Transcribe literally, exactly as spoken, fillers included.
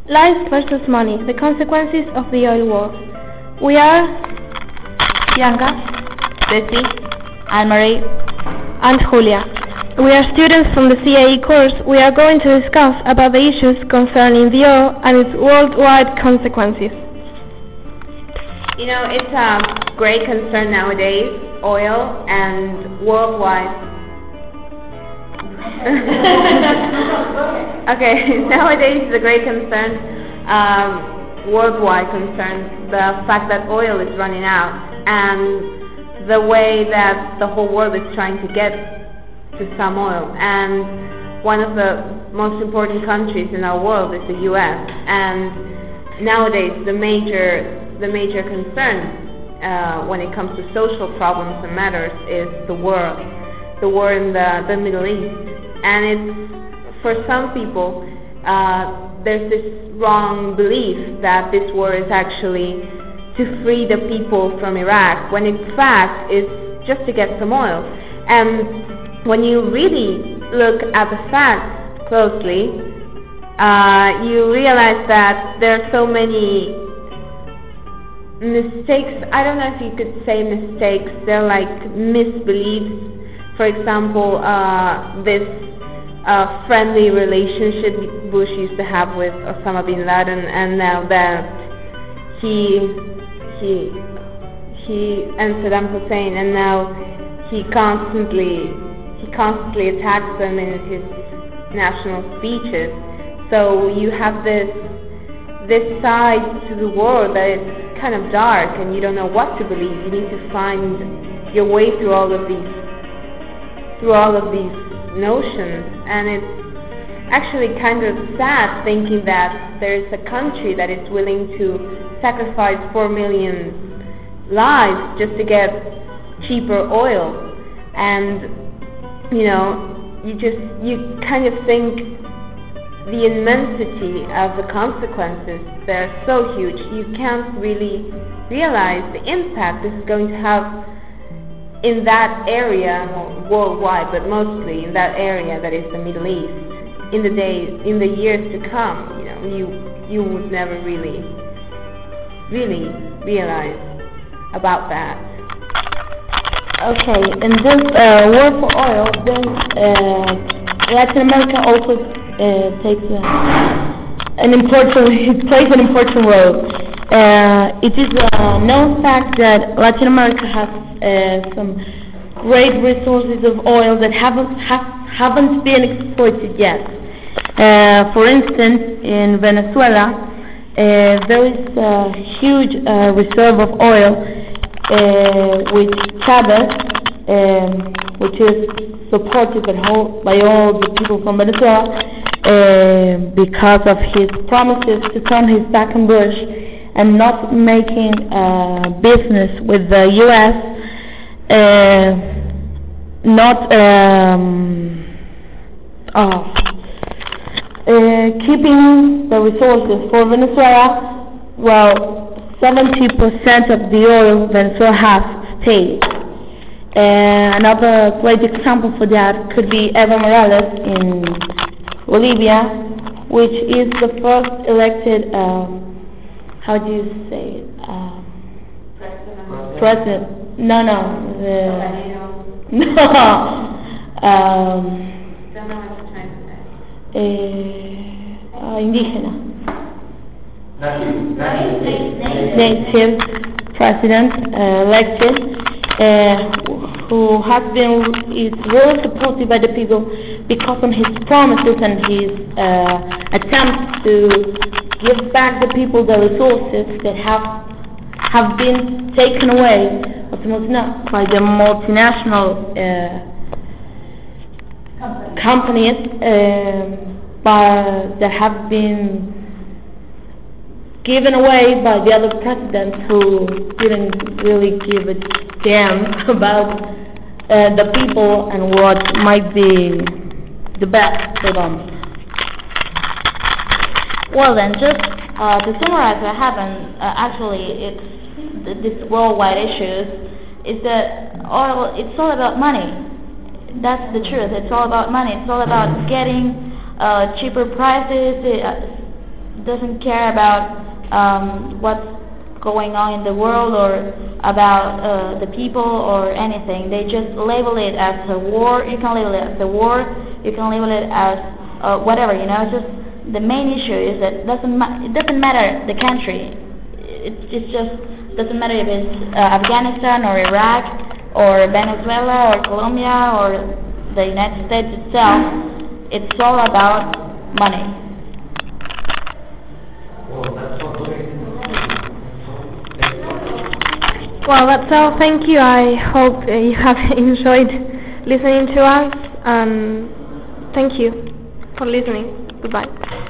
Life versus money, the consequences of the oil war. We are Bianca, Ceci, Anne-Marie, and Julia. We are students from the C A E course. We are going to discuss about the issues concerning the oil and its worldwide consequences. You know, it's a great concern nowadays, oil and worldwide. Okay, nowadays it's a great concern, um, worldwide concern, the fact that oil is running out and the way that the whole world is trying to get to some oil. And one of the most important countries in our world is the U S And nowadays the major the major concern uh, when it comes to social problems and matters is the war, the war in the, the Middle East. And it's, for some people, uh, there's this wrong belief that this war is actually to free the people from Iraq, when in fact it's just to get some oil. And when you really look at the facts closely, uh, you realize that there are so many mistakes. I don't know if you could say mistakes, they're like misbeliefs. For example, uh, this uh, friendly relationship Bush used to have with Osama bin Laden, and now that he he he and Saddam Hussein, and now he constantly he constantly attacks them in his national speeches. So you have this this side to the world that is kind of dark, and you don't know what to believe. You need to find your way through all of these through all of these notions, and it's actually kind of sad thinking that there is a country that is willing to sacrifice four million lives just to get cheaper oil. And you know, you just you kind of think the immensity of the consequences, they're so huge, you can't really realize the impact this is going to have in that area, worldwide, but mostly in that area that is the Middle East, in the days, in the years to come. You know, you you would never really, really realize about that. Okay, in this uh, war for oil, then uh, Latin America also uh, takes uh, an important, it plays an important role. Uh, it is a known fact that Latin America has uh, some great resources of oil that haven't have, haven't been exploited yet. Uh, for instance, in Venezuela, uh, there is a huge uh, reserve of oil, uh, which Chavez, um, which is supported by all, by all the people from Venezuela, uh, because of his promises to turn his back on Bush and not making uh, business with the U S, uh, not um, oh, uh, keeping the resources for Venezuela. Well, seventy percent of the oil Venezuela has stayed. Uh, another great example for that could be Evo Morales in Bolivia, which is the first elected um, how do you say it? Um, President. President. No, no. The, no. um, Don't know what you're trying to say. Eh, uh, indígena. Native. Native president uh, elected, uh, who has been is really supported by the people because of his promises and his uh, attempts to give back the people the resources that have have been taken away by the multinational uh, companies uh, by, that have been given away by the other presidents who didn't really give a damn about uh, the people and what might be the best for them. Well then, just uh, to summarize what happened, uh, actually it's th- this worldwide issues is that oil, it's all about money. That's the truth. It's all about money. It's all about getting uh, cheaper prices, uh, doesn't care about um, what's going on in the world or about uh, the people or anything. They just label it as a war. You can label it as a war. You can label it as uh, whatever. You know, it's just the main issue is that it doesn't ma- it doesn't matter the country. It it just doesn't matter if it's uh, Afghanistan or Iraq or Venezuela or Colombia or the United States itself. It's all about money. Well, that's all. Thank you. I hope uh, you have enjoyed listening to us, and thank you for listening. Goodbye.